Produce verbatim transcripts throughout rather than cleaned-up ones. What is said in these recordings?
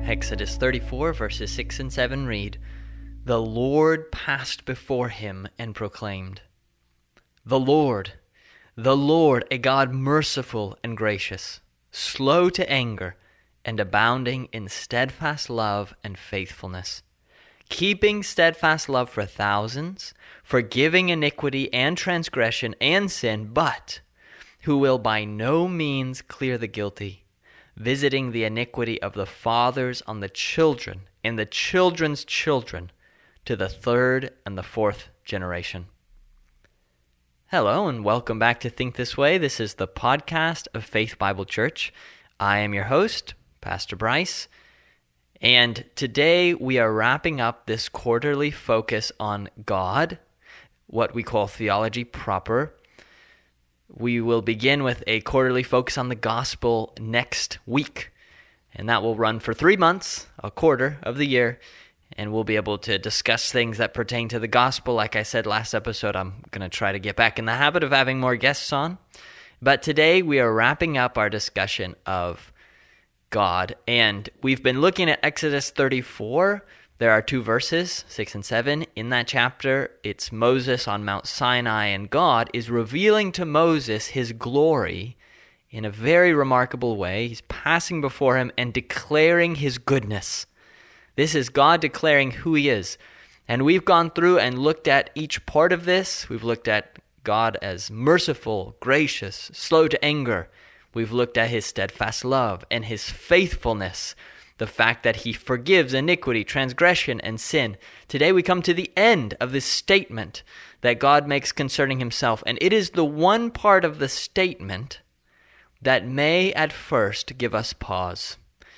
Exodus thirty-four, verses six and seven read, "The Lord passed before him and proclaimed, 'The Lord, the Lord, a God merciful and gracious, slow to anger, and abounding in steadfast love and faithfulness, keeping steadfast love for thousands, forgiving iniquity and transgression and sin, but who will by no means clear the guilty, visiting the iniquity of the fathers on the children and the children's children to the third and the fourth generation.'" Hello and welcome back to Think This Way. This is the podcast of Faith Bible Church. I am your host, Pastor Bryce, and today we are wrapping up this quarterly focus on God, what we call theology proper. We will begin with a quarterly focus on the gospel next week, and that will run for three months, a quarter of the year, and we'll be able to discuss things that pertain to the gospel. Like I said last episode, I'm going to try to get back in the habit of having more guests on. But today we are wrapping up our discussion of God, and we've been looking at Exodus thirty-four. There are two verses, six and seven. In that chapter, it's Moses on Mount Sinai, and God is revealing to Moses his glory in a very remarkable way. He's passing before him and declaring his goodness. This is God declaring who he is. And we've gone through and looked at each part of this. We've looked at God as merciful, gracious, slow to anger. We've looked at his steadfast love and his faithfulness, the fact that he forgives iniquity, transgression, and sin. Today we come to the end of this statement that God makes concerning himself, and it is the one part of the statement that may at first give us pause.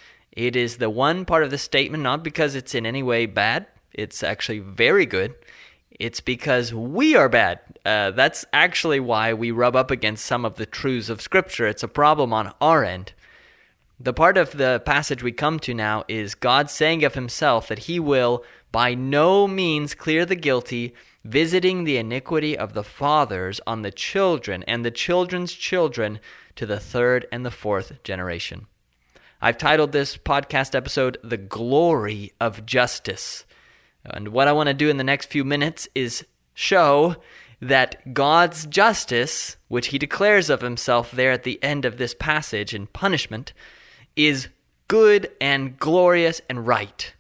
It is the one part of the statement, not because it's in any way bad, it's actually very good. It's because we are bad. Uh, that's actually why we rub up against some of the truths of Scripture. It's a problem on our end. The part of the passage we come to now is God saying of himself that he will by no means clear the guilty, visiting the iniquity of the fathers on the children and the children's children to the third and the fourth generation. I've titled this podcast episode, "The Glory of Justice." And what I want to do in the next few minutes is show that God's justice, which he declares of himself there at the end of this passage in punishment, is good and glorious and right.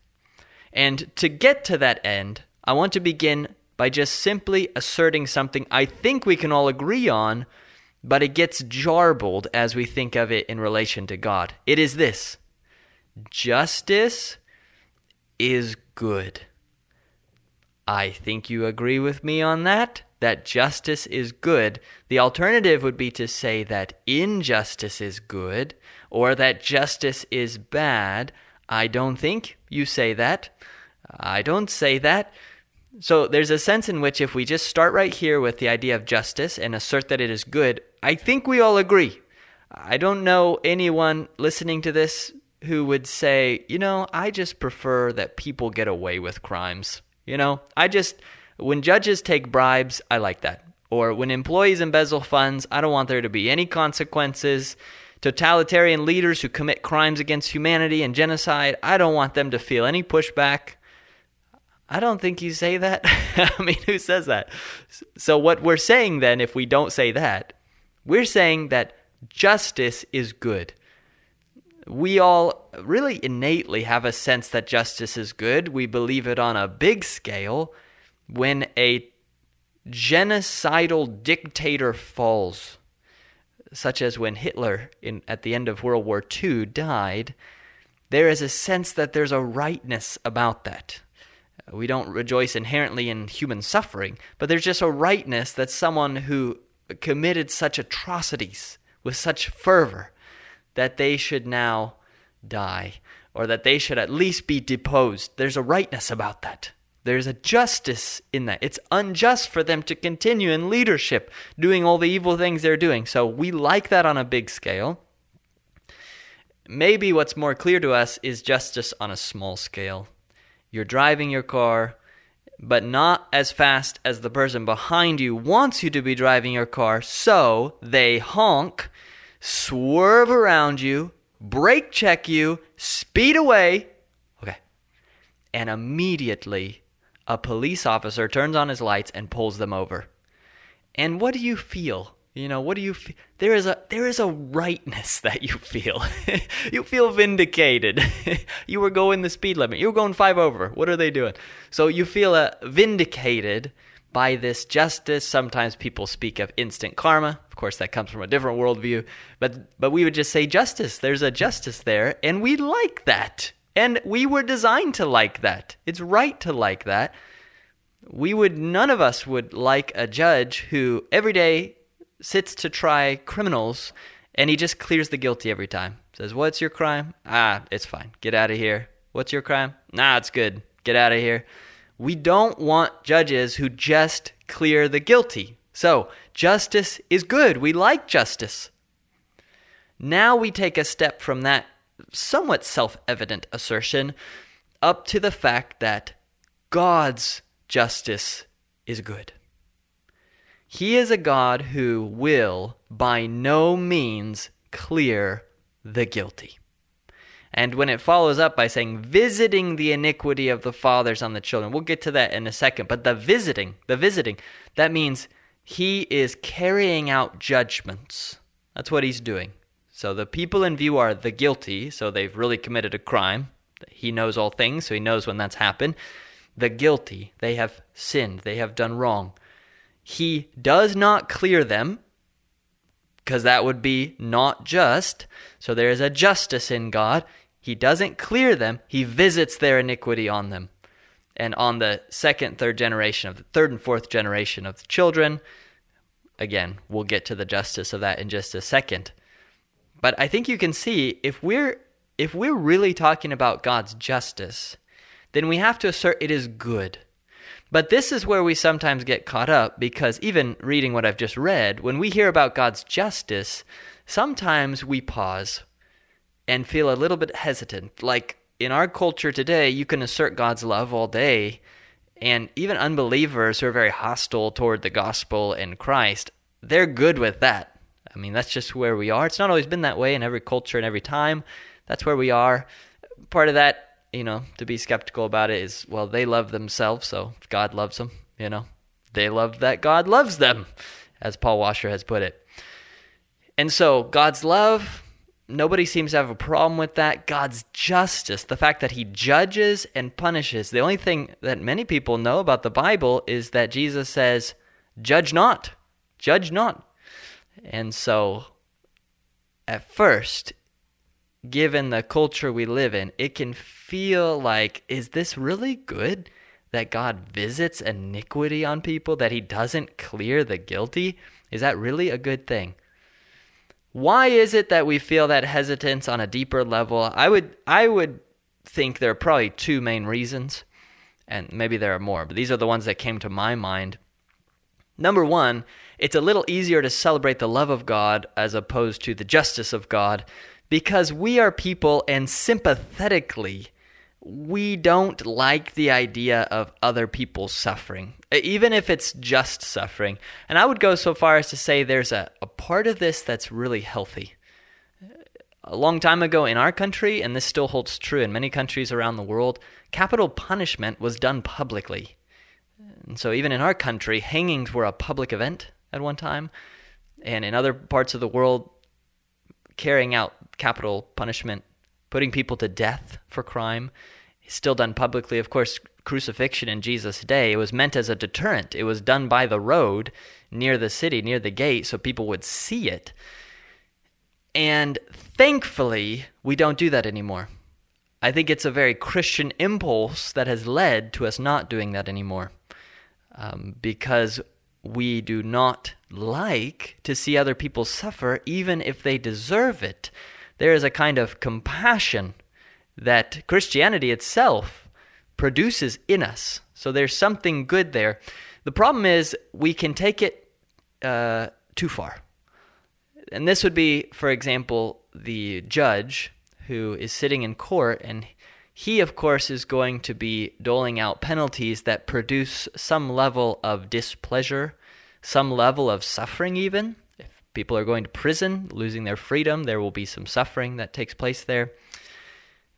And to get to that end, I want to begin by just simply asserting something I think we can all agree on, but it gets jarbled as we think of it in relation to God. It is this: justice is good. I think you agree with me on that, that justice is good. The alternative would be to say that injustice is good, or that justice is bad. I don't think you say that. I don't say that. So there's a sense in which if we just start right here with the idea of justice and assert that it is good, I think we all agree. I don't know anyone listening to this who would say, you know, I just prefer that people get away with crimes. You know, I just, when judges take bribes, I like that. Or when employees embezzle funds, I don't want there to be any consequences. Totalitarian leaders who commit crimes against humanity and genocide, I don't want them to feel any pushback. I don't think you say that. I mean, who says that? So what we're saying then, if we don't say that, we're saying that justice is good. We all really innately have a sense that justice is good. We believe it on a big scale when a genocidal dictator falls, such as when Hitler in, at the end of World War Two died. There is a sense that there's a rightness about that. We don't rejoice inherently in human suffering, but there's just a rightness that someone who committed such atrocities with such fervor, that they should now die, or that they should at least be deposed. There's a rightness about that. There's a justice in that. It's unjust for them to continue in leadership, doing all the evil things they're doing. So we like that on a big scale. Maybe what's more clear to us is justice on a small scale. You're driving your car, but not as fast as the person behind you wants you to be driving your car, so they honk, swerve around you, brake check you, speed away, and immediately a police officer turns on his lights and pulls them over. And what do you feel? You know, what do you feel? There is a there is a rightness that you feel. You feel vindicated. You were going the speed limit. You were going five over. What are they doing? So you feel uh, vindicated by this justice. Sometimes people speak of instant karma. Of course, that comes from a different worldview. But but we would just say justice. There's a justice there, and we like that. And we were designed to like that. It's right to like that. We would, none of us would like a judge who every day sits to try criminals and he just clears the guilty every time. Says, what's your crime? Ah, it's fine. Get out of here. What's your crime? Nah, it's good. Get out of here. We don't want judges who just clear the guilty. So, justice is good. We like justice. Now we take a step from that somewhat self-evident assertion up to the fact that God's justice is good. He is a God who will by no means clear the guilty. And when it follows up by saying, visiting the iniquity of the fathers on the children, we'll get to that in a second, but the visiting, the visiting, that means he is carrying out judgments. That's what he's doing. So the people in view are the guilty, so they've really committed a crime. He knows all things, so he knows when that's happened. The guilty, they have sinned, they have done wrong. He does not clear them, because that would be not just. So there is a justice in God. He doesn't clear them. He visits their iniquity on them. And on the second, third generation of the third and fourth generation of the children, again, we'll get to the justice of that in just a second. But I think you can see, if we're if we're really talking about God's justice, then we have to assert it is good. But this is where we sometimes get caught up, because even reading what I've just read, when we hear about God's justice, sometimes we pause and feel a little bit hesitant. Like in our culture today, you can assert God's love all day, and even unbelievers who are very hostile toward the gospel and Christ, they're good with that. I mean, that's just where we are. It's not always been that way in every culture and every time. That's where we are. Part of that, you know, to be skeptical about it is, well, they love themselves, so if God loves them, you know, they love that God loves them, as Paul Washer has put it. And so God's love, nobody seems to have a problem with that. God's justice, the fact that he judges and punishes. The only thing that many people know about the Bible is that Jesus says, judge not, judge not. And so, at first, given the culture we live in, it can feel like, is this really good that God visits iniquity on people, that he doesn't clear the guilty? Is that really a good thing? Why is it that we feel that hesitance on a deeper level? I would I would think there are probably two main reasons, and maybe there are more, but these are the ones that came to my mind. Number one, it's a little easier to celebrate the love of God as opposed to the justice of God, because we are people, and sympathetically, we don't like the idea of other people's suffering, even if it's just suffering. And I would go so far as to say there's a, a part of this that's really healthy. A long time ago in our country, and this still holds true in many countries around the world, capital punishment was done publicly. And so even in our country, hangings were a public event at one time. And in other parts of the world, carrying out capital punishment, putting people to death for crime, is still done publicly. Of course, crucifixion in Jesus' day, it was meant as a deterrent. It was done by the road near the city, near the gate, so people would see it. And thankfully, we don't do that anymore. I think it's a very Christian impulse that has led to us not doing that anymore. Um, because we do not like to see other people suffer, even if they deserve it. There is a kind of compassion that Christianity itself produces in us. So there's something good there. The problem is we can take it uh, too far. And this would be, for example, the judge who is sitting in court, and he, of course, is going to be doling out penalties that produce some level of displeasure, some level of suffering even. If people are going to prison, losing their freedom, there will be some suffering that takes place there.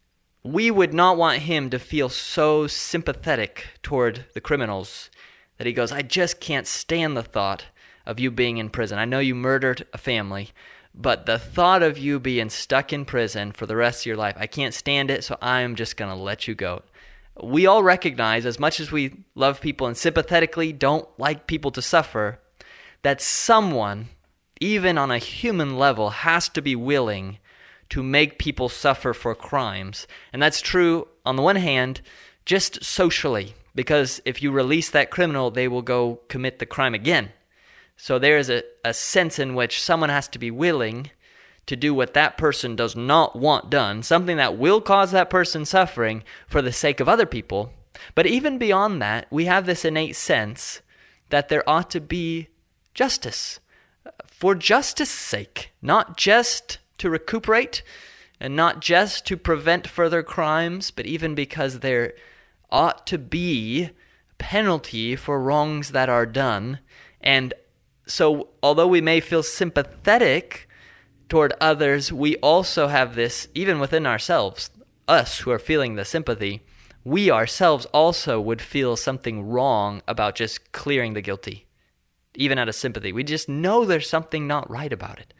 we would not want him to feel so sympathetic toward the criminals that he goes, I just can't stand the thought of you being in prison. I know you murdered a family, but the thought of you being stuck in prison for the rest of your life, I can't stand it, so I'm just going to let you go. We all recognize, as much as we love people and sympathetically don't like people to suffer, that someone, even on a human level, has to be willing to make people suffer for crimes. And that's true, on the one hand, just socially, because if you release that criminal, they will go commit the crime again. So there is a, a sense in which someone has to be willing to do what that person does not want done, something that will cause that person suffering for the sake of other people. But even beyond that, we have this innate sense that there ought to be justice for justice's sake, not just to recuperate and not just to prevent further crimes, but even because there ought to be penalty for wrongs that are done. And so although we may feel sympathetic toward others, we also have this, even within ourselves, us who are feeling the sympathy, we ourselves also would feel something wrong about just clearing the guilty, even out of sympathy. We just know there's something not right about it.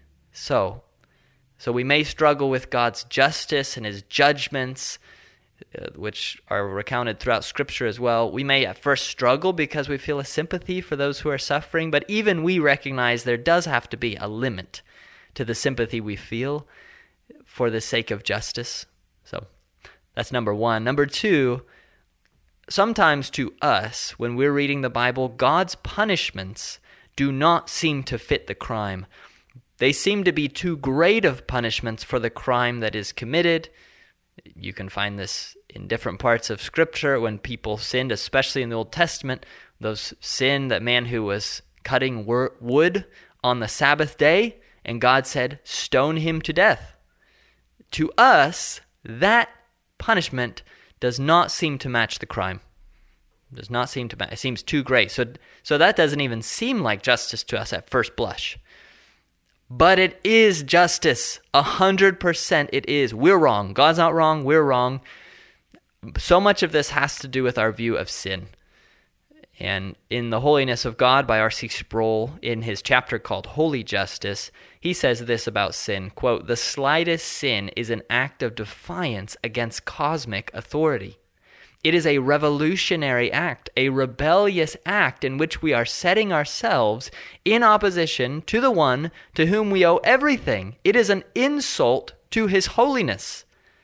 So, so we may struggle with God's justice and his judgments, uh, which are recounted throughout Scripture as well. We may at first struggle because we feel a sympathy for those who are suffering, but even we recognize there does have to be a limit to the sympathy we feel for the sake of justice. So that's number one. Number two, sometimes to us, when we're reading the Bible, God's punishments do not seem to fit the crime. They seem to be too great of punishments for the crime that is committed. You can find this in different parts of Scripture when people sinned, especially in the Old Testament. Those sinned, that man who was cutting wood on the Sabbath day, and God said, stone him to death. To us, that punishment does not seem to match the crime. Does not seem to match. It seems too great. So, so that doesn't even seem like justice to us at first blush. But it is justice. A hundred percent it is. We're wrong. God's not wrong. We're wrong. So much of this has to do with our view of sin. And in The Holiness of God by R C Sproul, in his chapter called Holy Justice, he says this about sin, quote, "The slightest sin is an act of defiance against cosmic authority. It is a revolutionary act, a rebellious act in which we are setting ourselves in opposition to the one to whom we owe everything. It is an insult to his holiness."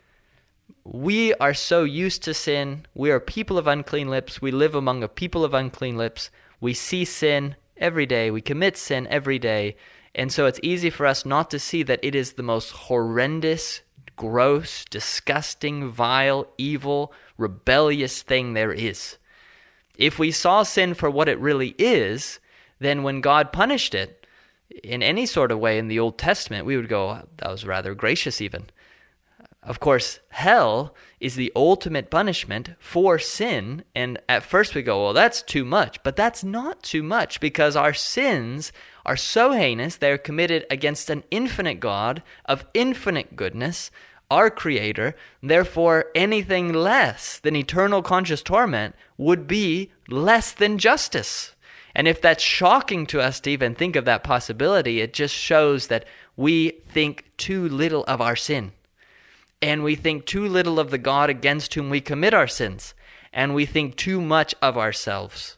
We are so used to sin. We are people of unclean lips. We live among a people of unclean lips. We see sin every day. We commit sin every day. And so it's easy for us not to see that it is the most horrendous, gross, disgusting, vile, evil, rebellious thing there is. If we saw sin for what it really is, then when God punished it in any sort of way in the Old Testament, we would go, that was rather gracious even. Of course, hell is the ultimate punishment for sin, and at first we go, well, that's too much. But that's not too much, because our sins are so heinous, they're committed against an infinite God of infinite goodness, our Creator. Therefore, anything less than eternal conscious torment would be less than justice. And if that's shocking to us to even think of that possibility, it just shows that we think too little of our sin. And we think too little of the God against whom we commit our sins. And we think too much of ourselves.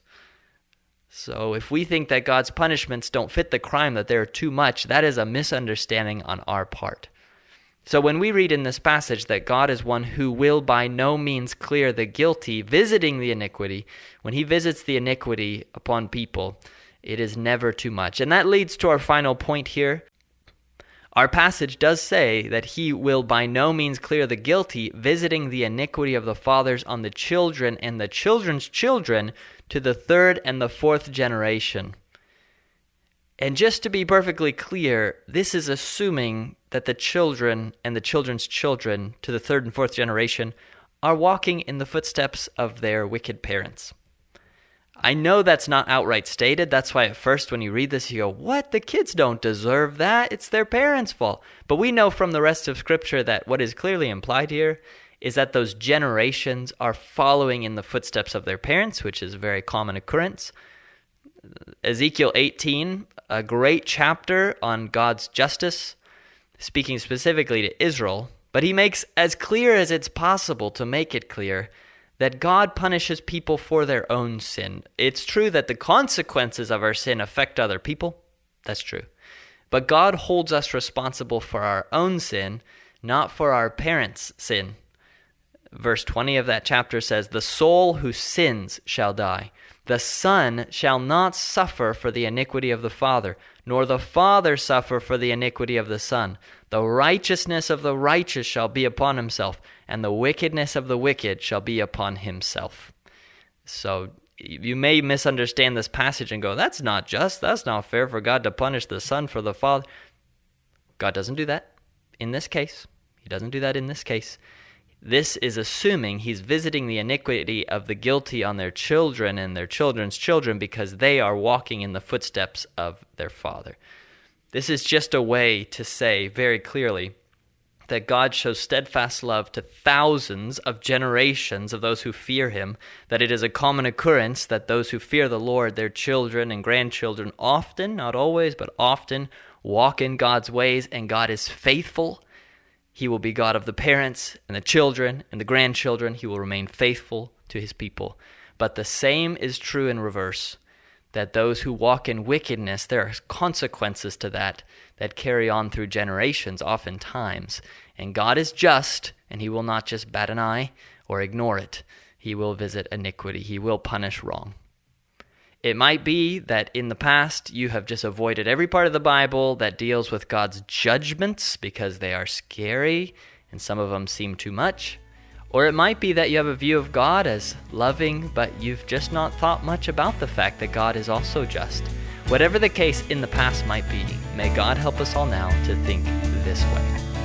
So if we think that God's punishments don't fit the crime, that they're too much, that is a misunderstanding on our part. So when we read in this passage that God is one who will by no means clear the guilty, visiting the iniquity, when he visits the iniquity upon people, it is never too much. And that leads to our final point here. Our passage does say that he will by no means clear the guilty, visiting the iniquity of the fathers on the children and the children's children to the third and the fourth generation. And just to be perfectly clear, this is assuming that the children and the children's children to the third and fourth generation are walking in the footsteps of their wicked parents. I know that's not outright stated. That's why at first when you read this, you go, what? The kids don't deserve that. It's their parents' fault. But we know from the rest of Scripture that what is clearly implied here is that those generations are following in the footsteps of their parents, which is a very common occurrence. Ezekiel eighteen, a great chapter on God's justice, speaking specifically to Israel, but he makes as clear as it's possible to make it clear that God punishes people for their own sin. It's true that the consequences of our sin affect other people. That's true. But God holds us responsible for our own sin, not for our parents' sin. Verse twenty of that chapter says, "The soul who sins shall die. The son shall not suffer for the iniquity of the father, nor the father suffer for the iniquity of the son. The righteousness of the righteous shall be upon himself, and the wickedness of the wicked shall be upon himself." So you may misunderstand this passage and go, that's not just, that's not fair for God to punish the son for the father. God doesn't do that in this case. He doesn't do that in this case. This is assuming he's visiting the iniquity of the guilty on their children and their children's children because they are walking in the footsteps of their father. This is just a way to say very clearly that God shows steadfast love to thousands of generations of those who fear him, that it is a common occurrence that those who fear the Lord, their children and grandchildren often, not always, but often walk in God's ways, and God is faithful. He will be God of the parents and the children and the grandchildren. He will remain faithful to his people. But the same is true in reverse, that those who walk in wickedness, there are consequences to that that carry on through generations oftentimes. And God is just, and he will not just bat an eye or ignore it. He will visit iniquity. He will punish wrong. It might be that in the past you have just avoided every part of the Bible that deals with God's judgments because they are scary and some of them seem too much. Or it might be that you have a view of God as loving, but you've just not thought much about the fact that God is also just. Whatever the case in the past might be, may God help us all now to think this way.